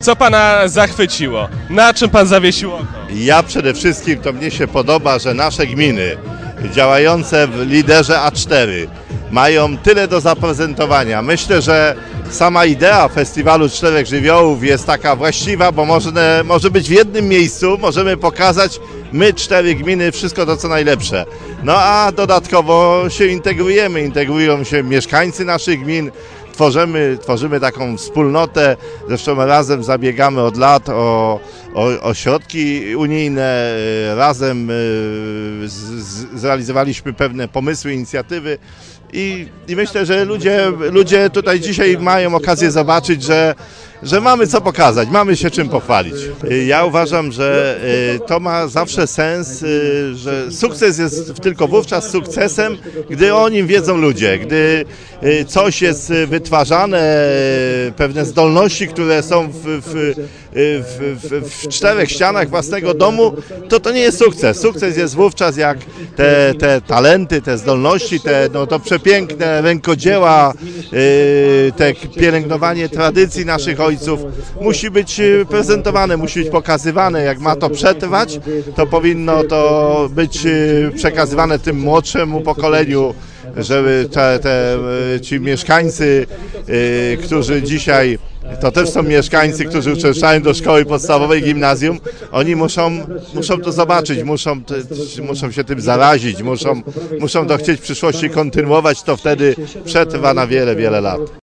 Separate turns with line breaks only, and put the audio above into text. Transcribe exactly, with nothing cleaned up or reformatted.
Co pana zachwyciło? Na czym pan zawiesił oko?
Ja przede wszystkim to mnie się podoba, że nasze gminy działające w liderze A cztery mają tyle do zaprezentowania. Myślę, że sama idea festiwalu Czterech Żywiołów jest taka właściwa, bo może, może być w jednym miejscu, możemy pokazać my, cztery gminy, wszystko to co najlepsze. No a dodatkowo się integrujemy, integrują się mieszkańcy naszych gmin, Tworzymy, tworzymy taką wspólnotę, zresztą razem zabiegamy od lat o, o, o środki unijne, razem z, z, zrealizowaliśmy pewne pomysły, inicjatywy i, i myślę, że ludzie, ludzie tutaj dzisiaj mają okazję zobaczyć, że że mamy co pokazać, mamy się czym pochwalić. Ja uważam, że to ma zawsze sens, że sukces jest tylko wówczas sukcesem, gdy o nim wiedzą ludzie, gdy coś jest wytwarzane, pewne zdolności, które są w, w, w, w, w czterech ścianach własnego domu, to to nie jest sukces. Sukces jest wówczas, jak te, te talenty, te zdolności, te, no, to przepiękne rękodzieła, te pielęgnowanie tradycji naszych ojców, musi być prezentowane, musi być pokazywane. Jak ma to przetrwać, to powinno to być przekazywane tym młodszemu pokoleniu, żeby te, te, ci mieszkańcy, którzy dzisiaj, to też są mieszkańcy, którzy uczęszczają do szkoły podstawowej, gimnazjum, oni muszą, muszą to zobaczyć, muszą, muszą się tym zarazić, muszą, muszą to chcieć w przyszłości kontynuować, to wtedy przetrwa na wiele, wiele lat.